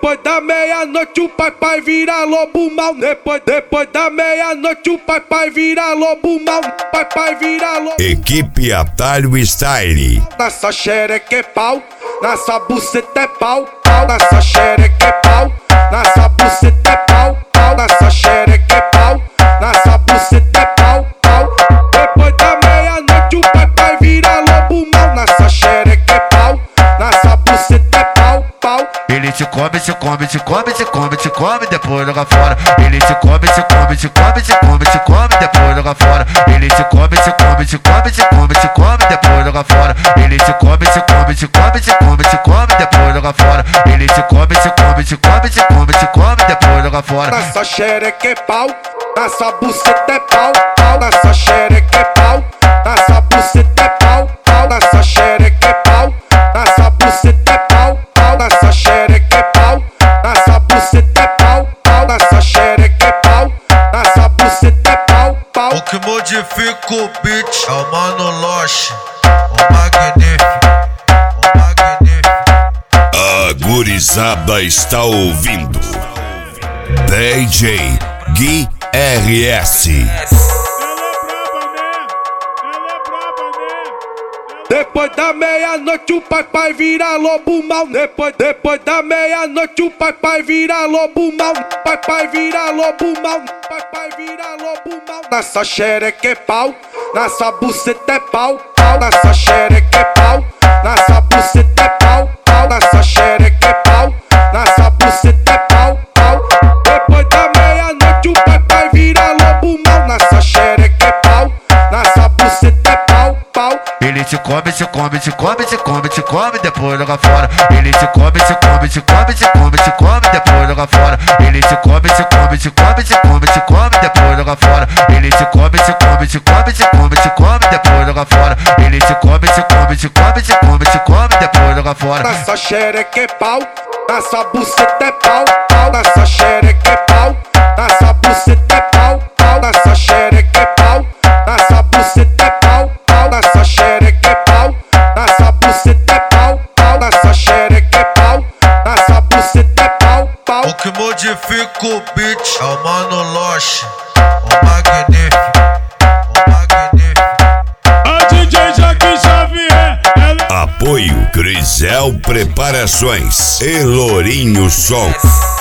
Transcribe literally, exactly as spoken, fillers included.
Depois da meia-noite o pai vira lobo mal. Depois, depois da meia-noite o pai vira lobo mal. Pai vira lobo. Equipe Atalho Style. Nessa xereca é pau, nessa buceta é pau, pau. Nessa xereca é pau, nessa buceta é pau, pau. Nessa xereca é pau, nessa buceta é pau, pau. Depois da meia-noite o pai vira lobo mal. Nessa xereca é pau, nessa buceta é pau, pau. Ele te come, te come, te come, te come, te come, depois joga fora. Ele te come, te come, te come, te come, te come, depois joga fora. Ele te come, te come, te come, te come, te come, depois joga fora. Ele te come, te come, te come, te come, te come, depois joga fora. Ele te come, te come, te come, te come, te come, depois joga fora. Nessa xereca é pau, nessa buceta é pau, pau. Nessa xereca é pau, nessa buceta é pau, pau. Nessa xereca é pau, nessa buceta é pau, pau. Nessa xereca é pau, nessa buceta é pau, pau. Nessa xereca é pau, nessa buceta é pau, pau. O que modifica o beat é o Mano Loche, o magnífico, o magnífico. A gurizada está ouvindo D J Gui R S. Depois da meia-noite o pai vira lobo mal. Depois, depois da meia-noite o pai vira lobo mal. Pai vira lobo mal. Pai vira lobo mal. Nessa xereca é pau, nessa buceta é pau, pau. Nessa xereca é pau, nessa buceta é pau, pau. Nessa xereca é pau, nessa buceta é pau, pau. Depois da meia-noite o pai vira lobo mal. Nessa xereca é pau, nessa buceta é pau, pau. Ele te come, te come, te come, te come, te come, depois joga fora. Ele te come, te come, te come, te come, te come, depois joga fora. Ele te come, te come, te come, te come, te come, depois joga fora. Ele te come, te come, te come, te come, te come, depois joga fora. Ele te come, te come, te come, te come, te come, depois joga fora. Nessa xereca é pau, nessa buceta é pau, pau. Nessa xereca é pau, nessa buceta é pau, pau. Nessa xereca é pau, nessa buceta é pau, pau. Nessa xereca é pau, nessa buceta é pau, pau. Nessa xereca é pau, nessa buceta é pau, pau. O que modifica o beat é o Mano Loche, o magnífico, o magnífico. A D J Joaquim Xavier. Apoio Crisel Preparações e Lourinho Som.